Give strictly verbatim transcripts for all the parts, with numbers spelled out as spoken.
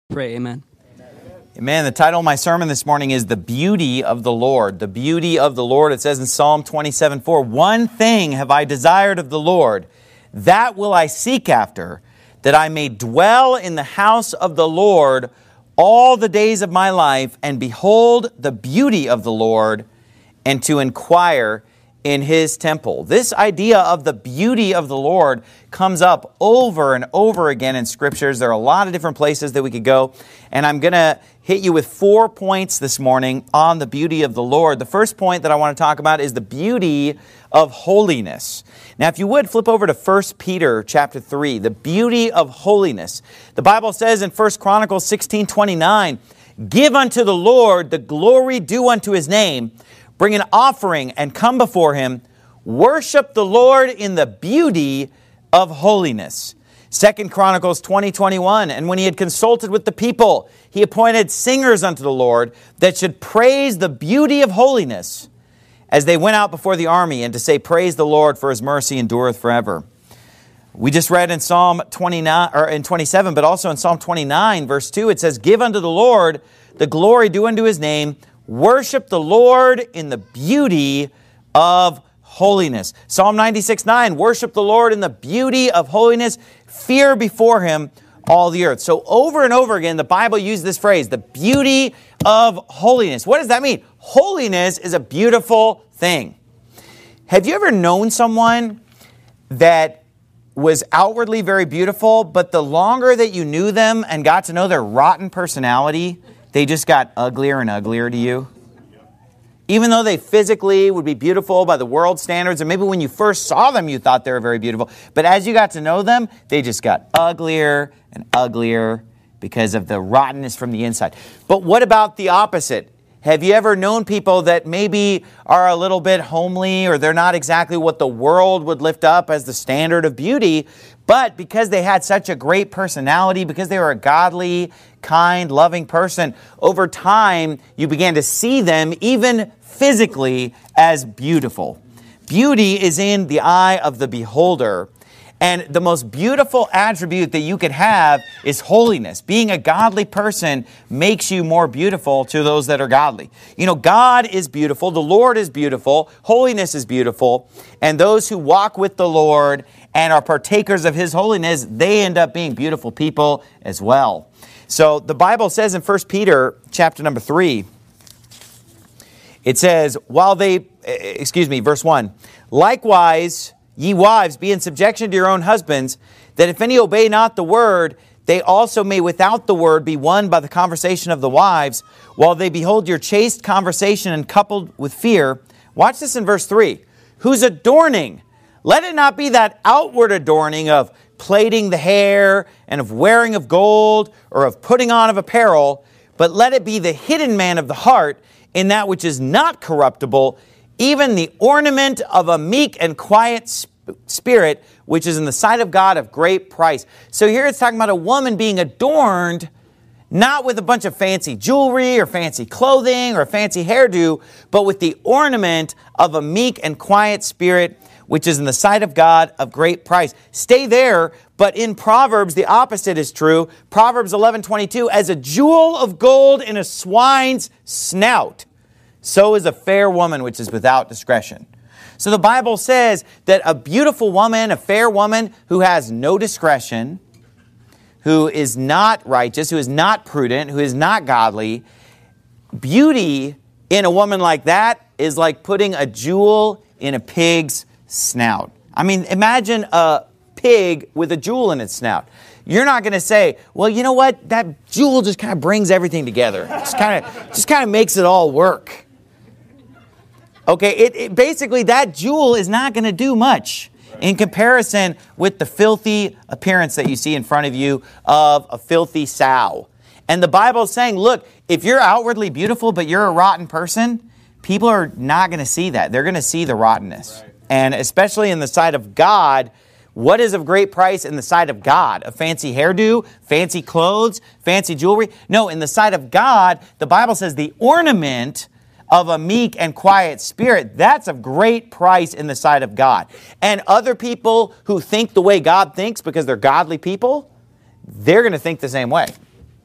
Pray, amen. Amen. The title of my sermon this morning is The Beauty of the Lord. The beauty of the Lord. It says in Psalm twenty-seven four, "One thing have I desired of the Lord, that will I seek after, that I may dwell in the house of the Lord all the days of my life, and behold the beauty of the Lord, and to inquire in His temple." This idea of the beauty of the Lord comes up over and over again in Scriptures. There are a lot of different places that we could go, and I'm going to hit you with four points this morning on the beauty of the Lord. The first point that I want to talk about is the beauty of holiness. Now, if you would, flip over to First Peter chapter three, the beauty of holiness. The Bible says in First Chronicles sixteen twenty-nine, "Give unto the Lord the glory due unto His name. Bring an offering and come before Him. Worship the Lord in the beauty of holiness." Second Chronicles twenty twenty-one, "And when he had consulted with the people, he appointed singers unto the Lord that should praise the beauty of holiness as they went out before the army, and to say, Praise the Lord, for His mercy endureth forever." We just read in Psalm twenty-nine or in twenty-seven, but also in Psalm twenty-nine, verse two, it says, "Give unto the Lord the glory due unto His name. Worship the Lord in the beauty of holiness." Psalm ninety-six nine, "Worship the Lord in the beauty of holiness. Fear before Him all the earth." So over and over again, the Bible uses this phrase, the beauty of holiness. What does that mean? Holiness is a beautiful thing. Have you ever known someone that was outwardly very beautiful, but the longer that you knew them and got to know their rotten personality, they just got uglier and uglier to you? Even though they physically would be beautiful by the world's standards, and maybe when you first saw them, you thought they were very beautiful. But as you got to know them, they just got uglier and uglier because of the rottenness from the inside. But what about the opposite? Have you ever known people that maybe are a little bit homely, or they're not exactly what the world would lift up as the standard of beauty, but because they had such a great personality, because they were a godly, kind, loving person, over time you began to see them even physically as beautiful? Beauty is in the eye of the beholder. And the most beautiful attribute that you could have is holiness. Being a godly person makes you more beautiful to those that are godly. You know, God is beautiful. The Lord is beautiful. Holiness is beautiful. And those who walk with the Lord and are partakers of His holiness, they end up being beautiful people as well. So the Bible says in First Peter chapter number three, it says, while they, excuse me, verse one, "Likewise, ye wives, be in subjection to your own husbands, that if any obey not the word, they also may without the word be won by the conversation of the wives, while they behold your chaste conversation and coupled with fear." Watch this in verse three. "Whose adorning, let it not be that outward adorning of plaiting the hair and of wearing of gold or of putting on of apparel, but let it be the hidden man of the heart in that which is not corruptible, even the ornament of a meek and quiet spirit, which is in the sight of God of great price." So here it's talking about a woman being adorned, not with a bunch of fancy jewelry or fancy clothing or a fancy hairdo, but with the ornament of a meek and quiet spirit, which is in the sight of God of great price. Stay there, but in Proverbs, the opposite is true. Proverbs eleven twenty-two, "As a jewel of gold in a swine's snout, so is a fair woman which is without discretion." So the Bible says that a beautiful woman, a fair woman who has no discretion, who is not righteous, who is not prudent, who is not godly, beauty in a woman like that is like putting a jewel in a pig's snout. I mean, imagine a pig with a jewel in its snout. You're not going to say, well, you know what? That jewel just kind of brings everything together. Just kind of, just kind of makes it all work. Okay, it, it basically that jewel is not going to do much in comparison with the filthy appearance that you see in front of you of a filthy sow. And the Bible is saying, look, if you're outwardly beautiful but you're a rotten person, people are not going to see that. They're going to see the rottenness. Right. And especially in the sight of God, what is of great price in the sight of God? A fancy hairdo, fancy clothes, fancy jewelry? No, in the sight of God, the Bible says the ornament of a meek and quiet spirit, that's of great price in the sight of God. And other people who think the way God thinks because they're godly people, they're going to think the same way.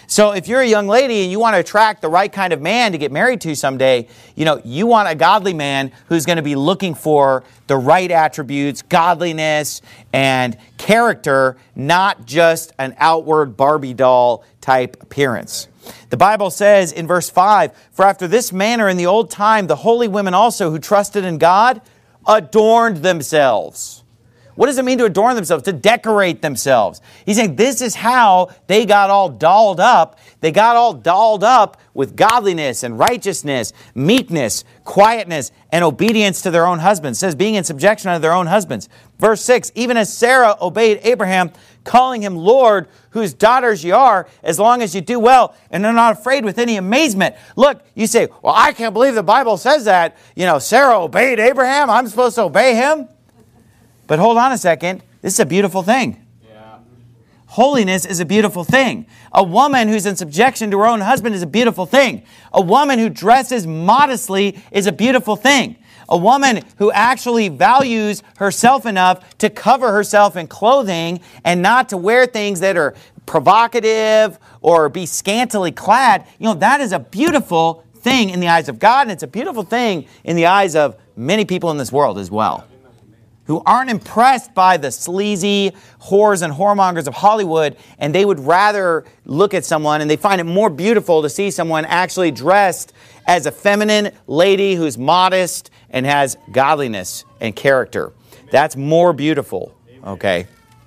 So if you're a young lady and you want to attract the right kind of man to get married to someday, you know, you want a godly man who's going to be looking for the right attributes, godliness, and character, not just an outward Barbie doll type appearance. The Bible says in verse five, "For after this manner in the old time, the holy women also who trusted in God adorned themselves." What does it mean to adorn themselves? To decorate themselves. He's saying this is how they got all dolled up. They got all dolled up with godliness and righteousness, meekness, quietness, and obedience to their own husbands. It says being in subjection unto their own husbands. Verse six, "Even as Sarah obeyed Abraham, calling him Lord, whose daughters ye are, as long as you do well, and are not afraid with any amazement." Look, you say, well, I can't believe the Bible says that. You know, Sarah obeyed Abraham. I'm supposed to obey him. But hold on a second. This is a beautiful thing. Yeah. Holiness is a beautiful thing. A woman who's in subjection to her own husband is a beautiful thing. A woman who dresses modestly is a beautiful thing. A woman who actually values herself enough to cover herself in clothing and not to wear things that are provocative or be scantily clad, you know, that is a beautiful thing in the eyes of God, and it's a beautiful thing in the eyes of many people in this world as well, who aren't impressed by the sleazy whores and whoremongers of Hollywood, and they would rather look at someone and they find it more beautiful to see someone actually dressed as a feminine lady who's modest and has godliness and character. That's more beautiful, okay?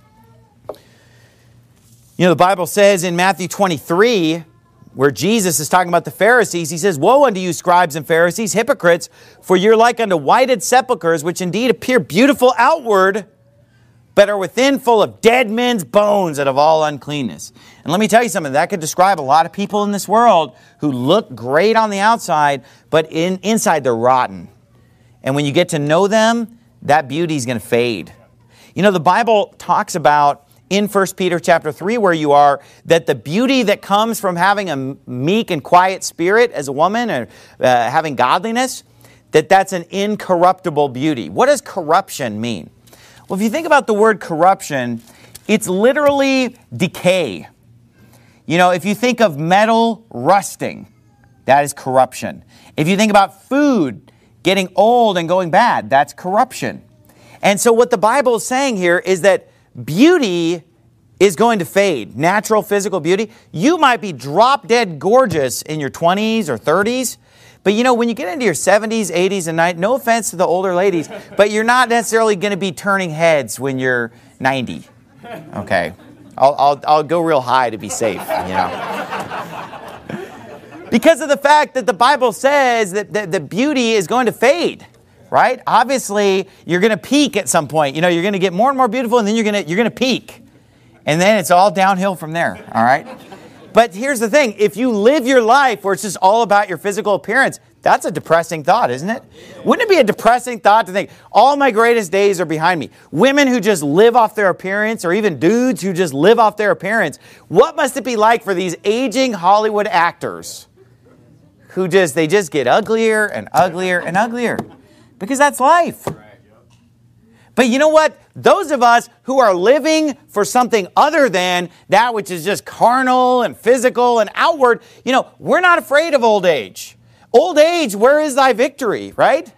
You know, the Bible says in Matthew twenty-three, where Jesus is talking about the Pharisees, he says, "Woe unto you, scribes and Pharisees, hypocrites, for you're like unto whited sepulchres, which indeed appear beautiful outward, but are within full of dead men's bones and of all uncleanness." And let me tell you something, that could describe a lot of people in this world who look great on the outside, but in, inside they're rotten. And when you get to know them, that beauty is going to fade. You know, the Bible talks about in First Peter chapter three, where you are, that the beauty that comes from having a meek and quiet spirit as a woman, or uh, having godliness, that that's an incorruptible beauty. What does corruption mean? Well, if you think about the word corruption, it's literally decay. You know, if you think of metal rusting, that is corruption. If you think about food getting old and going bad, that's corruption. And so what the Bible is saying here is that beauty is going to fade. Natural physical beauty. You might be drop dead gorgeous in your twenties or thirties, but you know, when you get into your seventies, eighties, and nineties, no offense to the older ladies, but you're not necessarily going to be turning heads when you're ninety. Okay. I'll, I'll, I'll go real high to be safe, you know. Because of the fact that the Bible says that the, the beauty is going to fade. Right? Obviously, you're going to peak at some point. You know, you're going to get more and more beautiful, and then you're going to you're going to peak. And then it's all downhill from there, all right? But here's the thing. If you live your life where it's just all about your physical appearance, that's a depressing thought, isn't it? Wouldn't it be a depressing thought to think, all my greatest days are behind me? Women who just live off their appearance, or even dudes who just live off their appearance, what must it be like for these aging Hollywood actors who just, they just get uglier and uglier and uglier? Because that's life. But you know what? Those of us who are living for something other than that which is just carnal and physical and outward, you know, we're not afraid of old age. Old age, where is thy victory, right?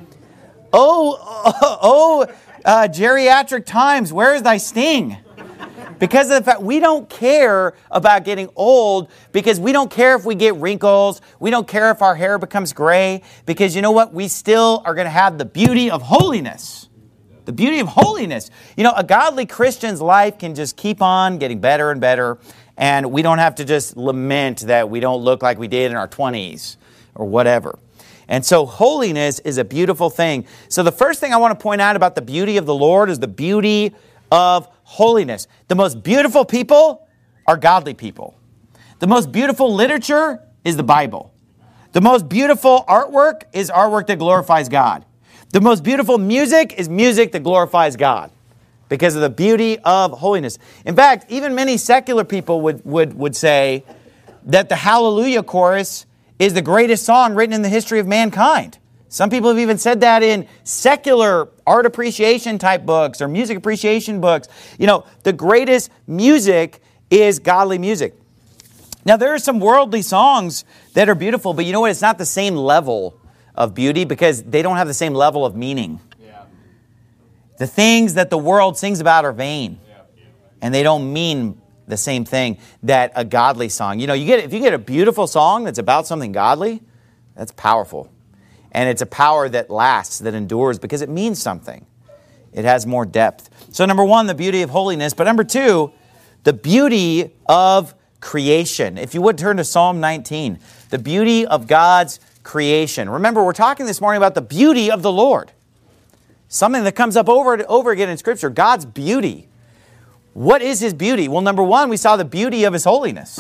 Oh, oh, oh uh, geriatric times, where is thy sting? Because of the fact we don't care about getting old, because we don't care if we get wrinkles. We don't care if our hair becomes gray, because you know what? We still are going to have the beauty of holiness. The beauty of holiness. You know, a godly Christian's life can just keep on getting better and better, and we don't have to just lament that we don't look like we did in our twenties or whatever. And so holiness is a beautiful thing. So the first thing I want to point out about the beauty of the Lord is the beauty of holiness. The most beautiful people are godly people. The most beautiful literature is the Bible. The most beautiful artwork is artwork that glorifies God. The most beautiful music is music that glorifies God because of the beauty of holiness. In fact, even many secular people would, would, would say that the Hallelujah chorus is the greatest song written in the history of mankind. Some people have even said that in secular art appreciation type books or music appreciation books. You know, the greatest music is godly music. Now, there are some worldly songs that are beautiful, but you know what? It's not the same level of beauty because they don't have the same level of meaning. Yeah. The things that the world sings about are vain, yeah. and they don't mean the same thing that a godly song. You know, you get if you get a beautiful song that's about something godly, that's powerful. And it's a power that lasts, that endures, because it means something. It has more depth. So number one, the beauty of holiness. But number two, the beauty of creation. If you would turn to Psalm nineteen, the beauty of God's creation. Remember, we're talking this morning about the beauty of the Lord. Something that comes up over and over again in Scripture, God's beauty. What is His beauty? Well, number one, we saw the beauty of His holiness.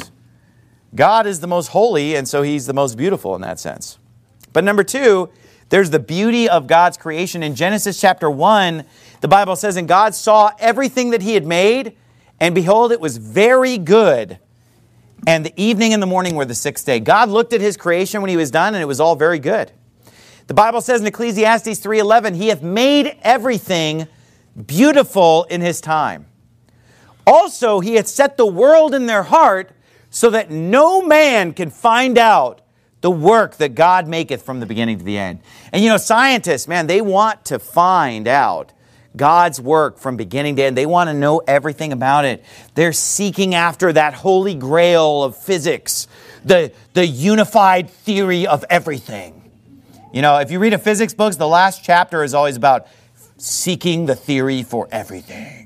God is the most holy, and so He's the most beautiful in that sense. But number two, there's the beauty of God's creation. In Genesis chapter one, the Bible says, and God saw everything that He had made, and behold, it was very good. And the evening and the morning were the sixth day. God looked at His creation when He was done, and it was all very good. The Bible says in Ecclesiastes three eleven, He hath made everything beautiful in His time. Also, He hath set the world in their heart, so that no man can find out the work that God maketh from the beginning to the end. And you know, scientists, man, they want to find out God's work from beginning to end. They want to know everything about it. They're seeking after that holy grail of physics, the, the unified theory of everything. You know, if you read a physics book, the last chapter is always about seeking the theory for everything.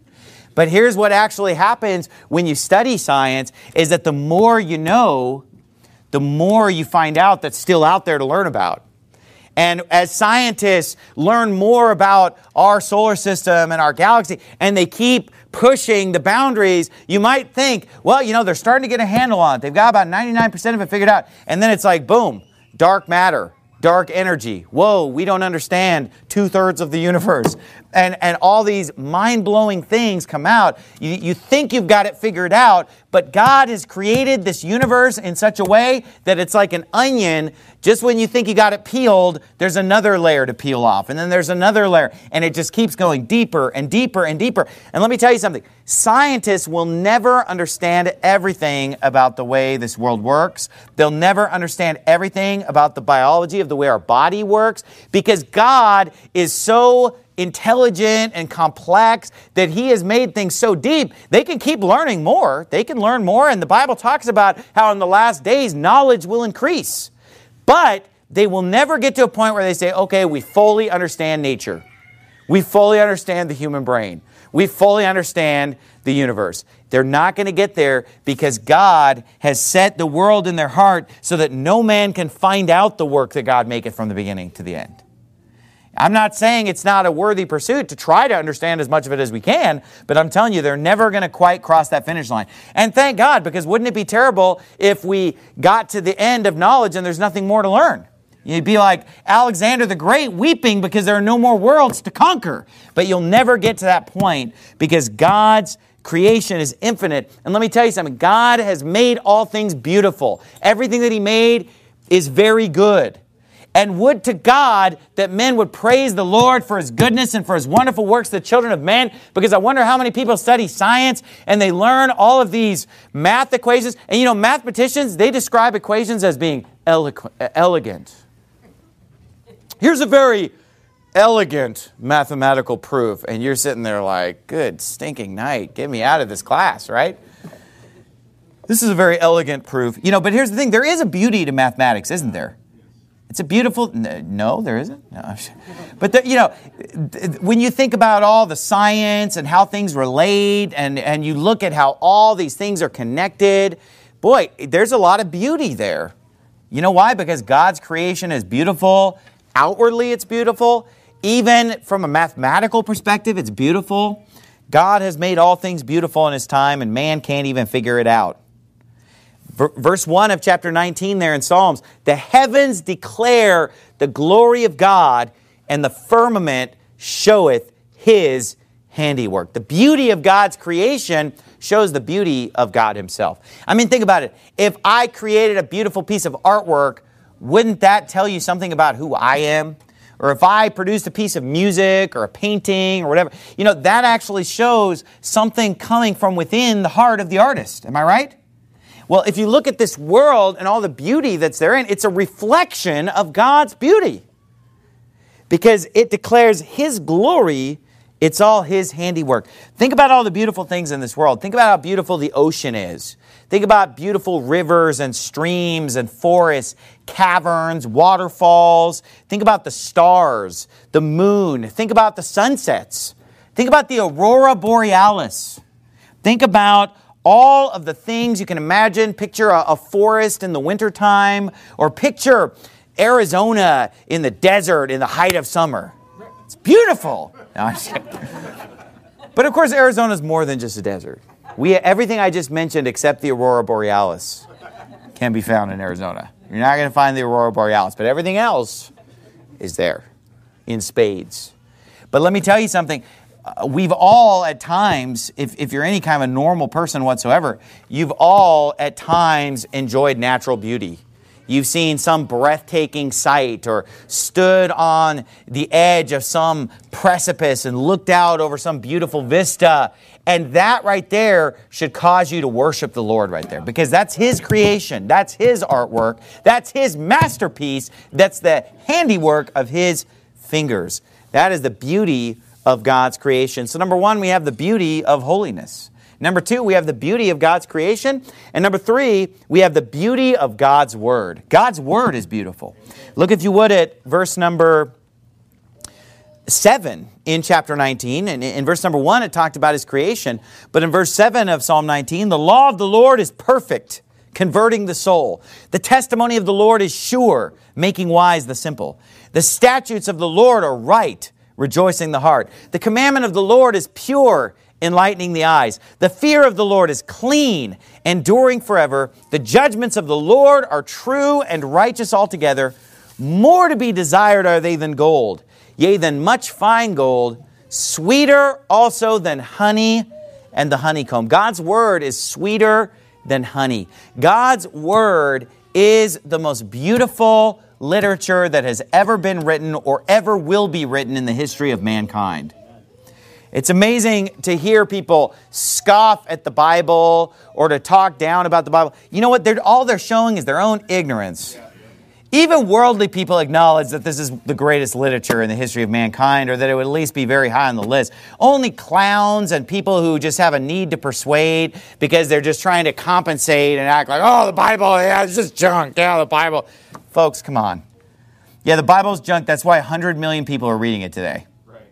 But here's what actually happens when you study science, is that the more you know, the more you find out that's still out there to learn about. And as scientists learn more about our solar system and our galaxy, and they keep pushing the boundaries, you might think, well, you know, they're starting to get a handle on it. They've got about ninety-nine percent of it figured out. And then it's like, boom, dark matter, dark energy. Whoa, we don't understand two-thirds of the universe. And, and all these mind-blowing things come out. You, you think you've got it figured out, but God has created this universe in such a way that it's like an onion. Just when you think you got it peeled, there's another layer to peel off. And then there's another layer. And it just keeps going deeper and deeper and deeper. And let me tell you something. Scientists will never understand everything about the way this world works. They'll never understand everything about the biology of the way our body works, because God is so intelligent and complex that He has made things so deep. They can keep learning more. They can learn more. And the Bible talks about how in the last days knowledge will increase. But they will never get to a point where they say, okay, we fully understand nature. We fully understand the human brain. We fully understand the universe. They're not going to get there because God has set the world in their heart so that no man can find out the work that God maketh from the beginning to the end. I'm not saying it's not a worthy pursuit to try to understand as much of it as we can, but I'm telling you, they're never going to quite cross that finish line. And thank God, because wouldn't it be terrible if we got to the end of knowledge and there's nothing more to learn? You'd be like Alexander the Great weeping because there are no more worlds to conquer. But you'll never get to that point because God's creation is infinite. And let me tell you something. God has made all things beautiful. Everything that He made is very good. And would to God that men would praise the Lord for His goodness and for His wonderful works, the children of men, because I wonder how many people study science and they learn all of these math equations. And you know, mathematicians, they describe equations as being eloquent, elegant. Here's a very elegant mathematical proof. And you're sitting there like, good stinking night. Get me out of this class, right? This is a very elegant proof. You know, but here's the thing. There is a beauty to mathematics, isn't there? It's a beautiful, no, there isn't. No. But, the, you know, when you think about all the science and how things relate and, and you look at how all these things are connected, boy, there's a lot of beauty there. You know why? Because God's creation is beautiful. Outwardly, it's beautiful. Even from a mathematical perspective, it's beautiful. God has made all things beautiful in His time, and man can't even figure it out. Verse one of chapter nineteen there in Psalms, the heavens declare the glory of God, and the firmament showeth His handiwork. The beauty of God's creation shows the beauty of God Himself. I mean, think about it. If I created a beautiful piece of artwork, wouldn't that tell you something about who I am? Or if I produced a piece of music or a painting or whatever, you know, that actually shows something coming from within the heart of the artist. Am I right? Well, if you look at this world and all the beauty that's therein, it's a reflection of God's beauty. Because it declares His glory, it's all His handiwork. Think about all the beautiful things in this world. Think about how beautiful the ocean is. Think about beautiful rivers and streams and forests, caverns, waterfalls. Think about the stars, the moon. Think about the sunsets. Think about the aurora borealis. Think about all of the things you can imagine. Picture a, a forest in the wintertime, or picture Arizona in the desert in the height of summer. It's beautiful. No, I'm just kidding. But of course, Arizona is more than just a desert. We, everything I just mentioned except the aurora borealis can be found in Arizona. You're not going to find the aurora borealis, but everything else is there in spades. But let me tell you something. Uh, we've all at times, if, if you're any kind of a normal person whatsoever, you've all at times enjoyed natural beauty. You've seen some breathtaking sight, or stood on the edge of some precipice and looked out over some beautiful vista. And that right there should cause you to worship the Lord right there, because that's His creation. That's His artwork. That's His masterpiece. That's the handiwork of His fingers. That is the beauty of God's creation. So number one, we have the beauty of holiness. Number two, we have the beauty of God's creation. And number three, we have the beauty of God's Word. God's Word is beautiful. Look, if you would, at verse number seven in chapter nineteen. And in verse number one, it talked about His creation. But in verse seven of Psalm nineteen, the law of the Lord is perfect, converting the soul. The testimony of the Lord is sure, making wise the simple. The statutes of the Lord are right, rejoicing the heart. The commandment of the Lord is pure, enlightening the eyes. The fear of the Lord is clean, enduring forever. The judgments of the Lord are true and righteous altogether. More to be desired are they than gold, yea, than much fine gold, sweeter also than honey and the honeycomb. God's Word is sweeter than honey. God's Word is the most beautiful literature that has ever been written or ever will be written in the history of mankind. It's amazing to hear people scoff at the Bible or to talk down about the Bible. You know what? They're, all they're showing is their own ignorance. Even worldly people acknowledge that this is the greatest literature in the history of mankind, or that it would at least be very high on the list. Only clowns and people who just have a need to persuade because they're just trying to compensate and act like, oh, the Bible, yeah, it's just junk. Yeah, the Bible. Folks, come on. Yeah, the Bible's junk. That's why one hundred million people are reading it today.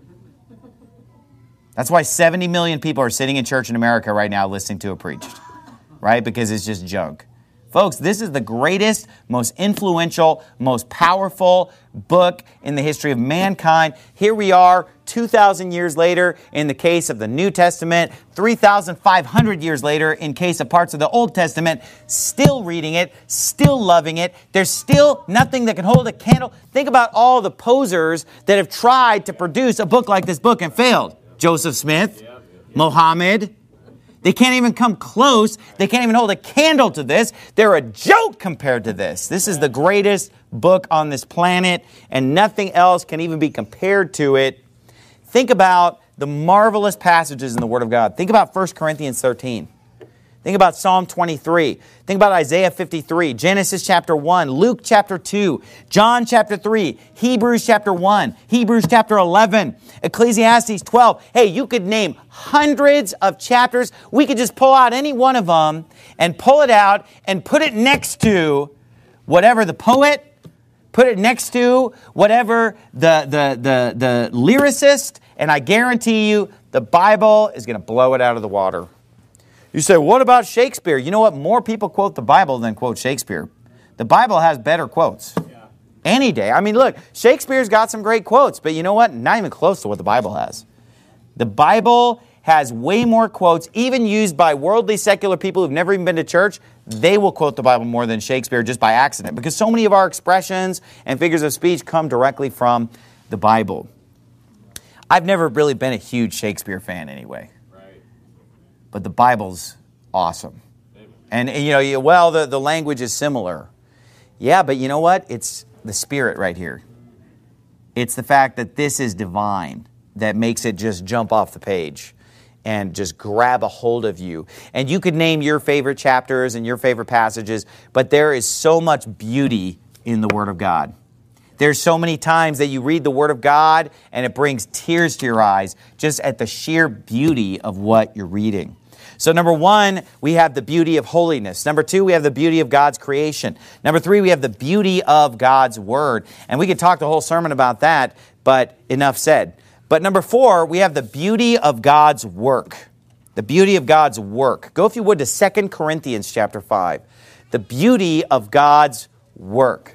That's why seventy million people are sitting in church in America right now listening to it preached, right? Because it's just junk. Folks, this is the greatest, most influential, most powerful book in the history of mankind. Here we are, two thousand years later, in the case of the New Testament, three thousand five hundred years later, in case of parts of the Old Testament, still reading it, still loving it. There's still nothing that can hold a candle. Think about all the posers that have tried to produce a book like this book and failed. Joseph Smith, Mohammed. They can't even come close. They can't even hold a candle to this. They're a joke compared to this. This is the greatest book on this planet, and nothing else can even be compared to it. Think about the marvelous passages in the Word of God. Think about First Corinthians thirteen. Think about Psalm twenty-three. Think about Isaiah fifty-three, Genesis chapter one, Luke chapter two, John chapter three, Hebrews chapter one, Hebrews chapter eleven, Ecclesiastes twelve. Hey, you could name hundreds of chapters. We could just pull out any one of them and pull it out and put it next to whatever the poet, put it next to whatever the, the, the, the lyricist, and I guarantee you the Bible is going to blow it out of the water. You say, what about Shakespeare? You know what? More people quote the Bible than quote Shakespeare. The Bible has better quotes. Yeah. Any day. I mean, look, Shakespeare's got some great quotes, but you know what? Not even close to what the Bible has. The Bible has way more quotes, even used by worldly, secular people who've never even been to church. They will quote the Bible more than Shakespeare just by accident, because so many of our expressions and figures of speech come directly from the Bible. I've never really been a huge Shakespeare fan anyway. But the Bible's awesome. And, you know, you, well, the, the language is similar. Yeah, but you know what? It's the Spirit right here. It's the fact that this is divine that makes it just jump off the page. and just grab a hold of you. And you could name your favorite chapters and your favorite passages, but there is so much beauty in the Word of God. There's so many times that you read the Word of God and it brings tears to your eyes just at the sheer beauty of what you're reading. So number one, we have the beauty of holiness. Number two, we have the beauty of God's creation. Number three, we have the beauty of God's Word. And we could talk the whole sermon about that, but enough said. But number four, we have the beauty of God's work. The beauty of God's work. Go, if you would, to Second Corinthians chapter five. The beauty of God's work.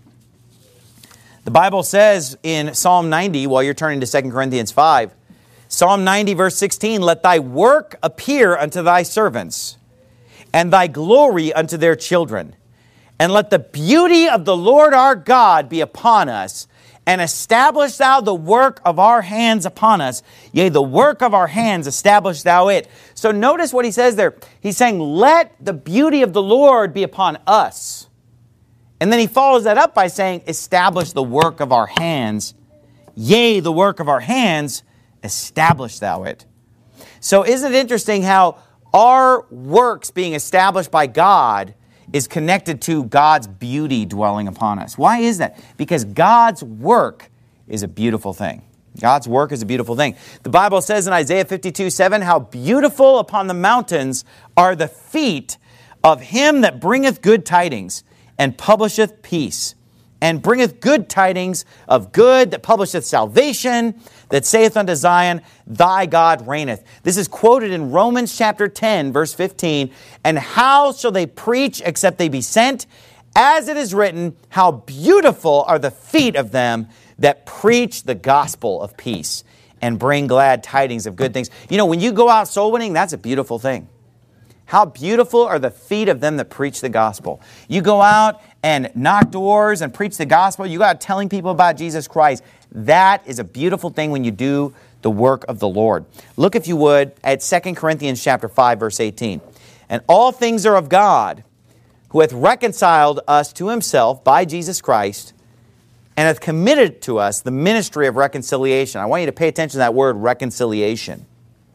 The Bible says in Psalm ninety, while you're turning to Second Corinthians five, Psalm ninety, verse sixteen, let thy work appear unto thy servants, and thy glory unto their children. And let the beauty of the Lord our God be upon us, and establish thou the work of our hands upon us. Yea, the work of our hands establish thou it. So notice what he says there. He's saying, let the beauty of the Lord be upon us. And then he follows that up by saying, establish the work of our hands. Yea, the work of our hands, establish thou it. So isn't it interesting how our works being established by God is connected to God's beauty dwelling upon us? Why is that? Because God's work is a beautiful thing. God's work is a beautiful thing. The Bible says in Isaiah fifty-two seven, how beautiful upon the mountains are the feet of him that bringeth good tidings, and publisheth peace, and bringeth good tidings of good, that publisheth salvation, that saith unto Zion, thy God reigneth. This is quoted in Romans chapter ten, verse fifteen. And how shall they preach except they be sent? As it is written, how beautiful are the feet of them that preach the gospel of peace, and bring glad tidings of good things. You know, when you go out soul winning, that's a beautiful thing. How beautiful are the feet of them that preach the gospel. You go out and knock doors and preach the gospel. You go out telling people about Jesus Christ. That is a beautiful thing when you do the work of the Lord. Look, if you would, at Second Corinthians chapter five, verse eighteen. And all things are of God, who hath reconciled us to himself by Jesus Christ, and hath committed to us the ministry of reconciliation. I want you to pay attention to that word, reconciliation.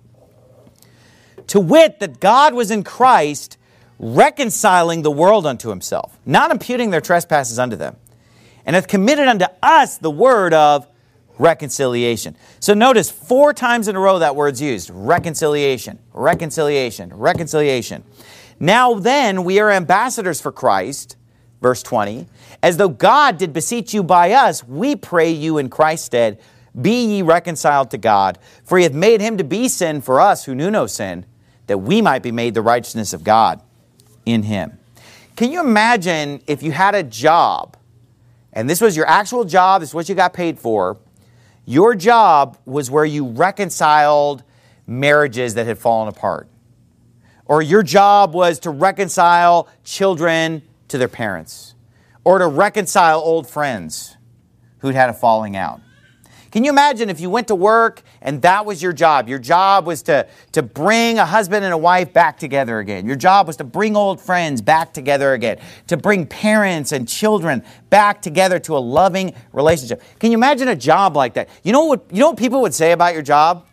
To wit, that God was in Christ, reconciling the world unto himself, not imputing their trespasses unto them, and hath committed unto us the word of reconciliation. So notice, four times in a row that word's used. Reconciliation, reconciliation, reconciliation. Now then, we are ambassadors for Christ, verse twenty, as though God did beseech you by us, we pray you in Christ's stead, be ye reconciled to God. For he hath made him to be sin for us who knew no sin, that we might be made the righteousness of God in him. Can you imagine if you had a job, and this was your actual job, this is what you got paid for, your job was where you reconciled marriages that had fallen apart. Or your job was to reconcile children to their parents. Or to reconcile old friends who'd had a falling out. Can you imagine if you went to work and that was your job? Your job was to, to bring a husband and a wife back together again. Your job was to bring old friends back together again. To bring parents and children back together to a loving relationship. Can you imagine a job like that? You know what, you know what people would say about your job?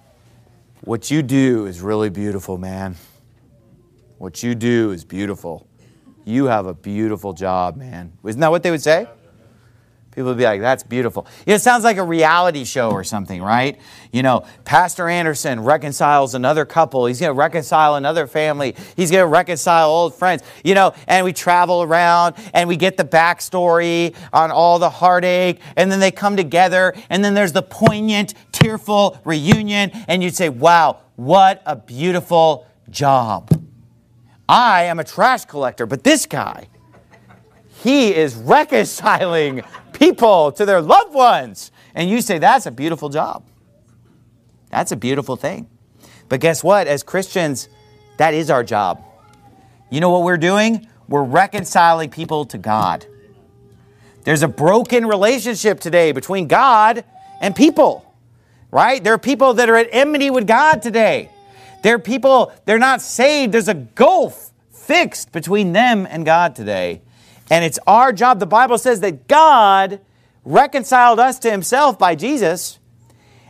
What you do is really beautiful, man. What you do is beautiful. You have a beautiful job, man. Isn't that what they would say? People would be like, that's beautiful. You know, it sounds like a reality show or something, right? You know, Pastor Anderson reconciles another couple. He's going to reconcile another family. He's going to reconcile old friends. You know, and we travel around and we get the backstory on all the heartache. And then they come together. And then there's the poignant, tearful reunion. And you'd say, wow, what a beautiful job. I am a trash collector, but this guy, he is reconciling people to their loved ones. And you say, that's a beautiful job. That's a beautiful thing. But guess what? As Christians, that is our job. You know what we're doing? We're reconciling people to God. There's a broken relationship today between God and people, right? There are people that are at enmity with God today. There are people, they're not saved. There's a gulf fixed between them and God today. And it's our job. The Bible says that God reconciled us to himself by Jesus.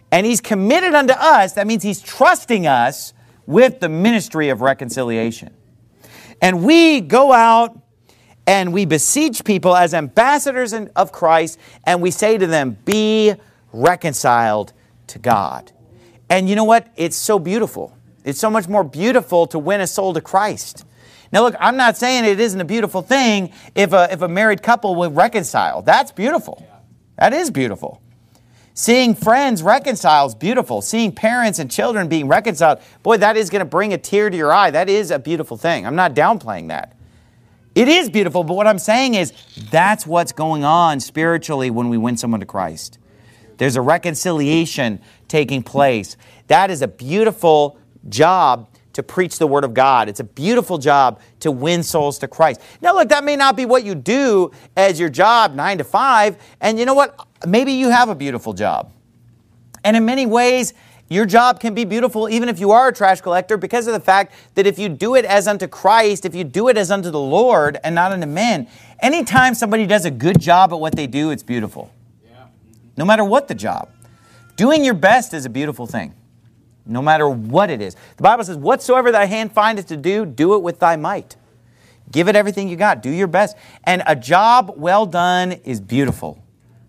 And he's committed unto us. That means he's trusting us with the ministry of reconciliation. And we go out and we beseech people as ambassadors of Christ, and we say to them, be reconciled to God. And you know what? It's so beautiful. It's so much more beautiful to win a soul to Christ. Now look, I'm not saying it isn't a beautiful thing if a, if a married couple would reconcile. That's beautiful. That is beautiful. Seeing friends reconcile is beautiful. Seeing parents and children being reconciled, boy, that is going to bring a tear to your eye. That is a beautiful thing. I'm not downplaying that. It is beautiful, but what I'm saying is that's what's going on spiritually when we win someone to Christ. There's a reconciliation taking place. That is a beautiful job to preach the Word of God. It's a beautiful job to win souls to Christ. Now look, that may not be what you do as your job, nine to five, and you know what? Maybe you have a beautiful job. And in many ways, your job can be beautiful even if you are a trash collector, because of the fact that if you do it as unto Christ, if you do it as unto the Lord and not unto men, anytime somebody does a good job at what they do, it's beautiful. Yeah. No matter what the job. Doing your best is a beautiful thing. No matter what it is. The Bible says, whatsoever thy hand findeth to do, do it with thy might. Give it everything you got. Do your best. And a job well done is beautiful.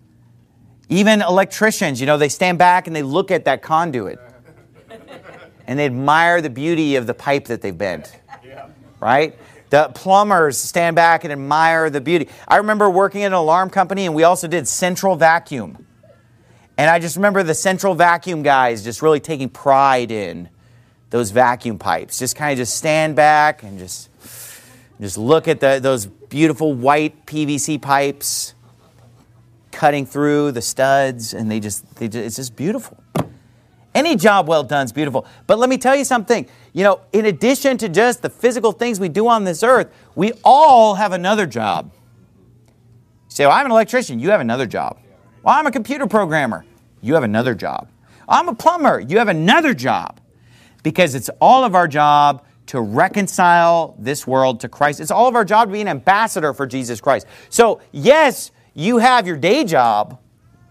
Even electricians, you know, they stand back and they look at that conduit. And they admire the beauty of the pipe that they've bent. Right? The plumbers stand back and admire the beauty. I remember working at an alarm company, and we also did central vacuum. And I just remember the central vacuum guys just really taking pride in those vacuum pipes. Just kind of just stand back and just, just look at the, those beautiful white P V C pipes cutting through the studs, and they just, they just, it's just beautiful. Any job well done is beautiful. But let me tell you something. You know, in addition to just the physical things we do on this earth, we all have another job. You say, well, I'm an electrician. You have another job. Well, I'm a computer programmer. You have another job. I'm a plumber. You have another job. Because it's all of our job to reconcile this world to Christ. It's all of our job to be an ambassador for Jesus Christ. So, yes, you have your day job,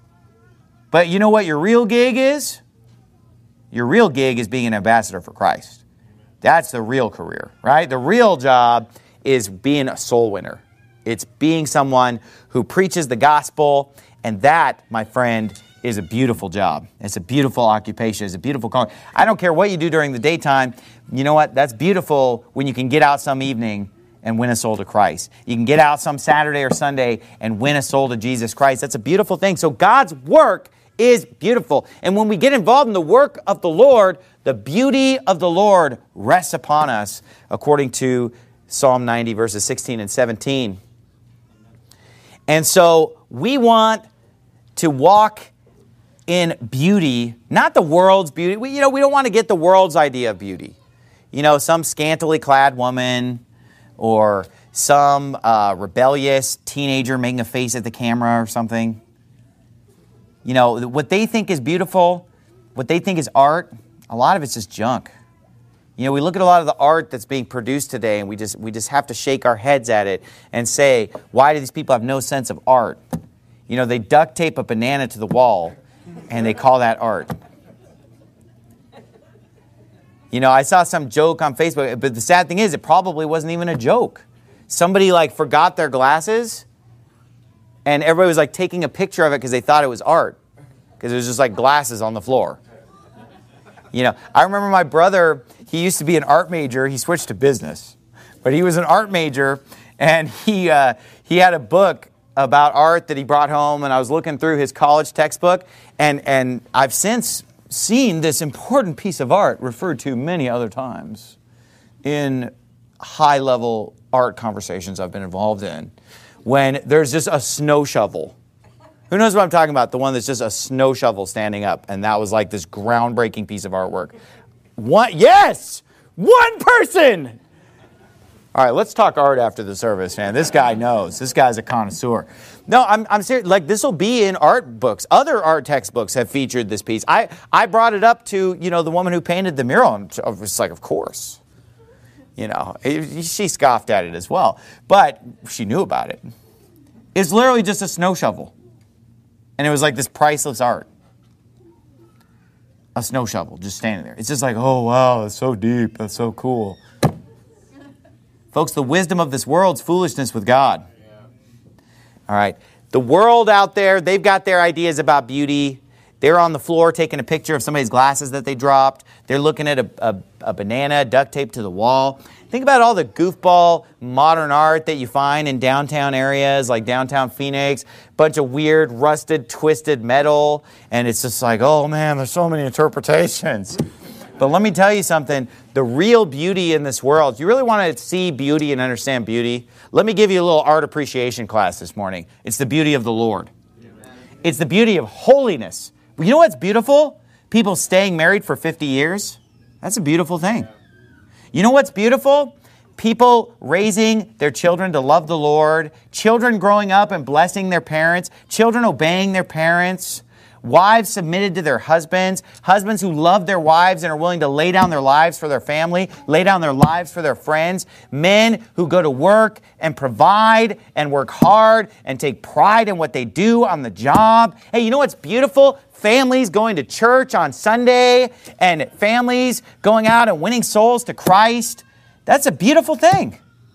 but you know what your real gig is? Your real gig is being an ambassador for Christ. That's the real career, right? The real job is being a soul winner. It's being someone who preaches the gospel, and that, my friend, is a beautiful job. It's a beautiful occupation. It's a beautiful calling. I don't care what you do during the daytime. You know what? That's beautiful when you can get out some evening and win a soul to Christ. You can get out some Saturday or Sunday and win a soul to Jesus Christ. That's a beautiful thing. So God's work is beautiful. And when we get involved in the work of the Lord, the beauty of the Lord rests upon us, according to Psalm ninety, verses sixteen and seventeen. And so we want to walk in beauty, not the world's beauty. We, you know, we don't want to get the world's idea of beauty. You know, some scantily clad woman, or some uh, rebellious teenager making a face at the camera or something. You know, what they think is beautiful, what they think is art, a lot of it's just junk. You know, we look at a lot of the art that's being produced today, and we just we just have to shake our heads at it and say, why do these people have no sense of art? You know, they duct tape a banana to the wall, and they call that art. You know, I saw some joke on Facebook, but the sad thing is, it probably wasn't even a joke. Somebody, like, forgot their glasses, and everybody was, like, taking a picture of it because they thought it was art, because it was just, like, glasses on the floor. You know, I remember my brother, he used to be an art major. He switched to business, but he was an art major, and he uh, he had a book about art that he brought home, and I was looking through his college textbook, and, and I've since seen this important piece of art referred to many other times in high-level art conversations I've been involved in, when there's just a snow shovel. Who knows what I'm talking about? The one that's just a snow shovel standing up, and that was like this groundbreaking piece of artwork. One, yes! One person! All right, let's talk art after the service, man. This guy knows. This guy's a connoisseur. No, I'm I'm serious. Like, this will be in art books. Other art textbooks have featured this piece. I, I brought it up to, you know, the woman who painted the mural, and I was like, of course. You know, it, she scoffed at it as well. But she knew about it. It's literally just a snow shovel. And it was like this priceless art. a snow shovel just standing there. It's just like, oh, wow, that's so deep. That's so cool. Folks, the wisdom of this world's foolishness with God. All right. The world out there, they've got their ideas about beauty. They're on the floor taking a picture of somebody's glasses that they dropped. They're looking at a, a, a banana duct taped to the wall. Think about all the goofball modern art that you find in downtown areas like downtown Phoenix. Bunch of weird, rusted, twisted metal. And it's just like, oh man, there's so many interpretations. But let me tell you something. The real beauty in this world, if you really want to see beauty and understand beauty, let me give you a little art appreciation class this morning. It's the beauty of the Lord. Amen. It's the beauty of holiness. You know what's beautiful? People staying married for fifty years. That's a beautiful thing. You know what's beautiful? People raising their children to love the Lord, children growing up and blessing their parents, children obeying their parents, wives submitted to their husbands, husbands who love their wives and are willing to lay down their lives for their family, lay down their lives for their friends, men who go to work and provide and work hard and take pride in what they do on the job. Hey, you know what's beautiful? Families going to church on Sunday and families going out and winning souls to Christ. That's a beautiful thing.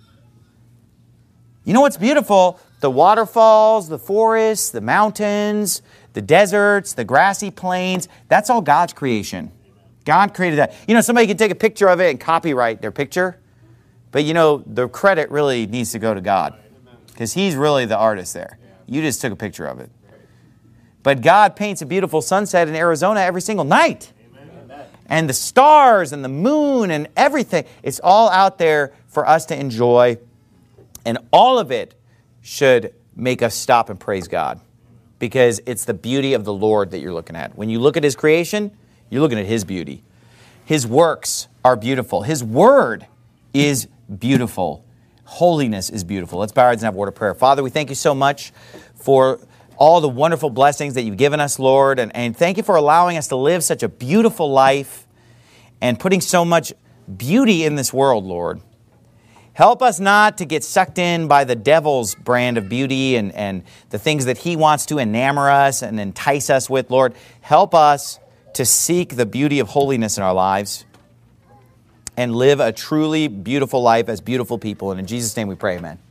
You know what's beautiful? The waterfalls, the forests, the mountains, the deserts, the grassy plains. That's all God's creation. God created that. You know, somebody can take a picture of it and copyright their picture. But you know, the credit really needs to go to God. Because He's really the artist there. You just took a picture of it. But God paints a beautiful sunset in Arizona every single night. Amen. And the stars and the moon and everything. It's all out there for us to enjoy. And all of it should make us stop and praise God. Because it's the beauty of the Lord that you're looking at. When you look at His creation, you're looking at His beauty. His works are beautiful. His word is beautiful. Holiness is beautiful. Let's bow our heads and have a word of prayer. Father, we thank you so much for all the wonderful blessings that you've given us, Lord. And, and thank you for allowing us to live such a beautiful life and putting so much beauty in this world, Lord. Help us not to get sucked in by the devil's brand of beauty and, and the things that he wants to enamor us and entice us with, Lord. Help us to seek the beauty of holiness in our lives and live a truly beautiful life as beautiful people. And in Jesus' name we pray, amen.